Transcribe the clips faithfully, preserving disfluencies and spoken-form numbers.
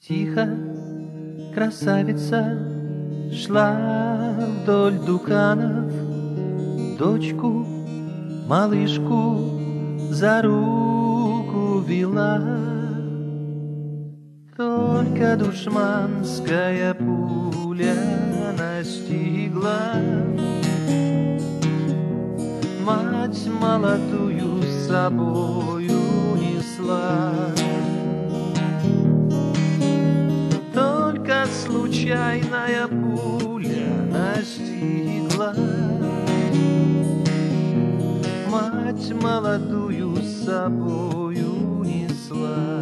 Тихо красавица шла вдоль дуканов, дочку, малышку за руку вела. Только душманская пуля настигла, мать молодую с собою несла. Только случайная пуля настигла, мать молодую с собою несла.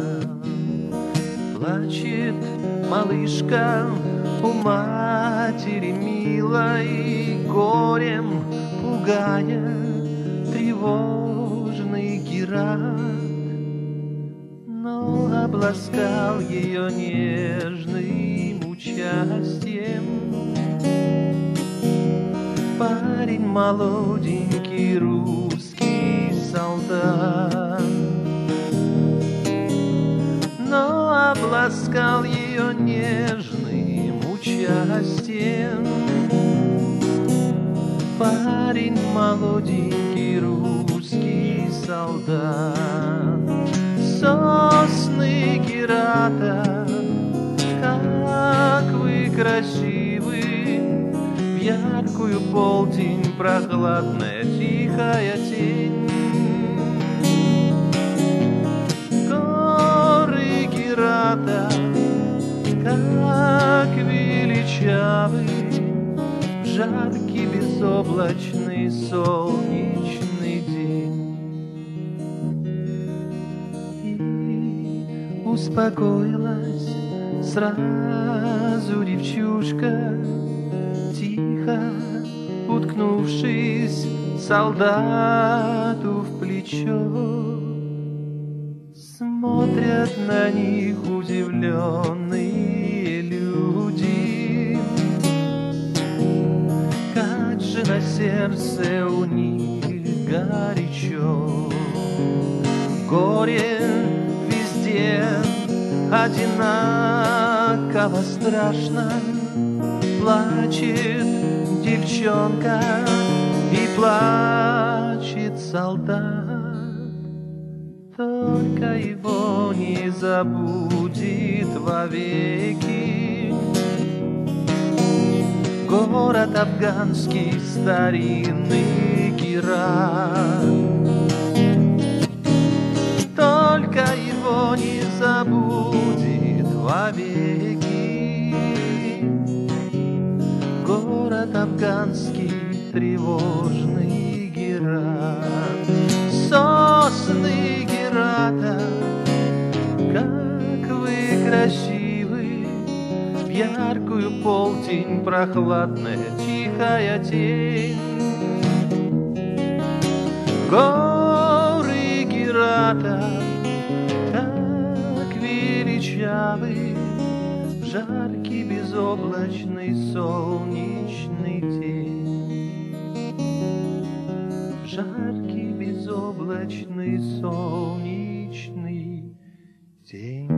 Плачет малышка у матери милой, горем пугая тревожный Герат. Но обласкал ее нежным участием парень молоденький, русский солдат. Но обласкал ее нежным участием парень молоденький, русский солдат. Сосны Герата, как вы красивы, в яркую полдень прохладная тихая тень. Горы Герата, как величавы, в жаркий безоблачный солнечный день. Успокоилась сразу девчушка, тихо уткнувшись солдату в плечо. Смотрят на них удивленные люди, как же на сердце у них горячо. Горе везде одинаково страшно, плачет девчонка и плачет солдат. Только его не забудет вовеки город афганский, старинный Герат. Только его не забудет вовеки город афганский, тревожный Герат. Сосны Герата, как вы красивы, в яркую полдень прохладная тихая тень. Горы Герата, как величавы, в жаркий безоблачный солнечный день. В жаркий безоблачный солнечный день.